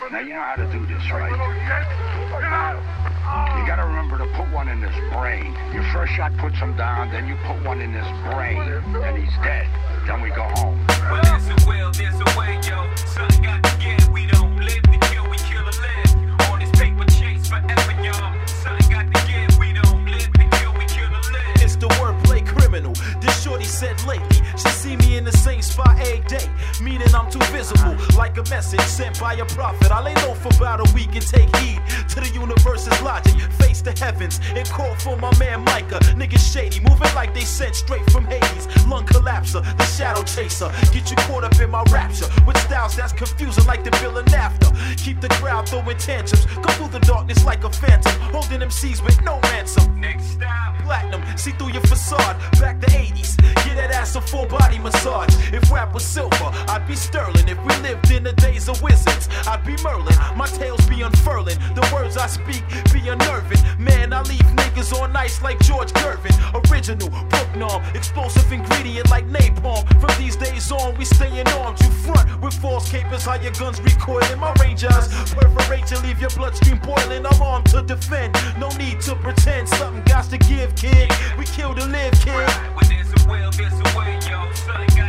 Now you know how to do this, right? You gotta remember to put one in his brain. Your first shot puts him down, then you put one in his brain, and he's dead. Then we go home. Well, there's a will, there's a way, yo. Something got to get. We don't live to kill, we kill or live. On this paper chase forever, y'all. Something got to get. We don't live to kill, we kill or live. It's the wordplay criminal. This shorty said lately, she see me in the same spot every day. Meaning I'm too visible, like a message sent by a prophet. I lay low for about a week and take heed to the universe's logic. Face the heavens and call for my man Micah. Niggas shady, moving like they sent straight from Hades. Lung collapser, the shadow chaser. Get you caught up in my rapture with styles that's confusing like the bill and after. Keep the crowd throwing tantrums. Go through the darkness like a phantom, holding MCs with no ransom. Next stop. Platinum, see through your facade. Back to 80s, get that ass a full body massage. If rap was silver, I'd be sterling. If we lived in the days of wizards, I'd be Merlin. My tales be unfurling, the words I speak be unnerving. Man, I leave niggas on ice like George Gervin. Original, Brooknorm, explosive ingredient like napalm. From these days on, we staying armed. You front with false capers, how your guns recoiling. My rangers perforate to leave your bloodstream boiling. I'm armed to defend, no need to pretend. Something got to give, kid. We kill to live, kid. Right, when there's a will, there's a way, yo. Something got